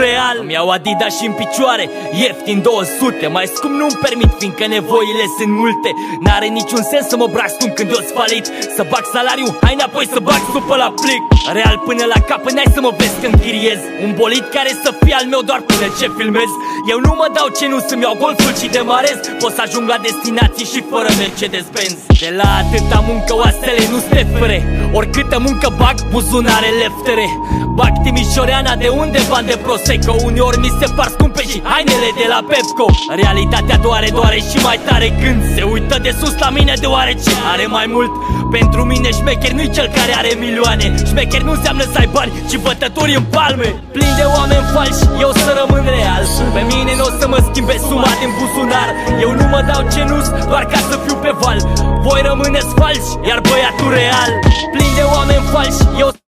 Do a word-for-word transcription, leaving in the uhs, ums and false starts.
real. Îmi iau Adidas și în picioare, ieftin două sute. Mai scump nu-mi permit, fiindcă nevoile sunt multe. N-are niciun sens să mă braștum când o-ți falit. Să bag salariu, hai înapoi să bag supă la plic. Real până la capăt, n-ai să mă vezi că închiriez un bolid care să fie al meu doar până ce filmez. Eu nu mă dau ce nu să-mi iau golful și demarez. Pot să ajung la destinații și fără Mercedes-Benz. De la atâta muncă oasele nu stefere, oricâtă muncă bag, buzunare leftere. Bag Timișoreana de unde bani de Prosecco. Uneori mi se par scumpe și hainele de la Pepco. Realitatea doare, doare și mai tare când se uită de sus la mine, deoarece are mai mult. Pentru mine șmecher nu-i cel care are milioane. Șmecher nu înseamnă să ai bani, ci bătături în palme. Plin de oameni falși, eu să rămân real. Pe mine n-o să mă schimbe suma din buzunar. Eu nu mă dau cenus doar ca să fiu pe val. Voi rămâneți falși, iar băiatul real. Plin de oameni falși, eu